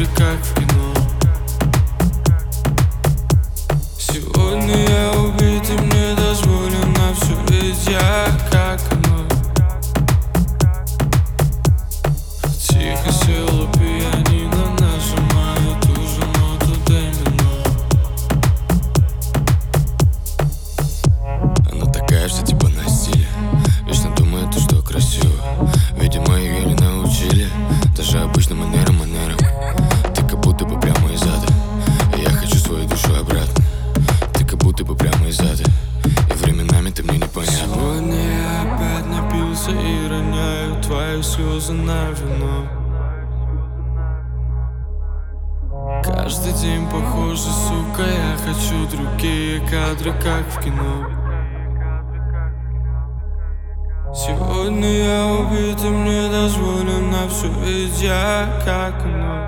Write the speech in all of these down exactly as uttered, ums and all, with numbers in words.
кадры, как в кино. Сегодня я убит, и мне дозволено все, ведь я как оно. Тихо села пианино, нажимаю ту же ноту домино. Она такая же типа на стиле, вечно думает, что красиво. Видимо, ее не научили даже обычным манерам, манерам. Ты как будто бы прямо из ада, и я хочу свою душу обратно. Ты как будто бы прямо из ада, и временами ты мне непонятна. Сегодня я опять напился и роняю твои слезы на вино. Каждый день похоже, сука, я хочу другие кадры, как в кино. Сегодня я убит, и мне дозволено все, ведь я как оно.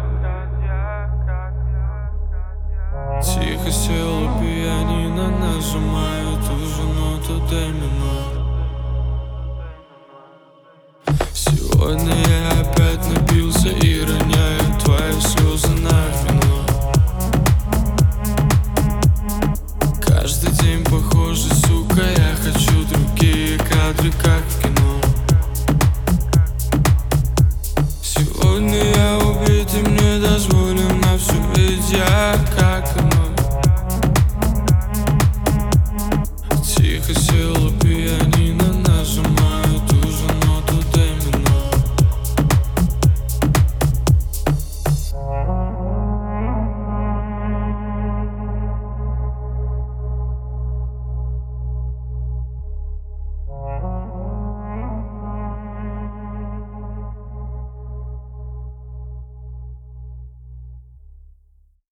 Тихо села пианино, нажимаю ту же ноту домино. Сегодня я опять напился и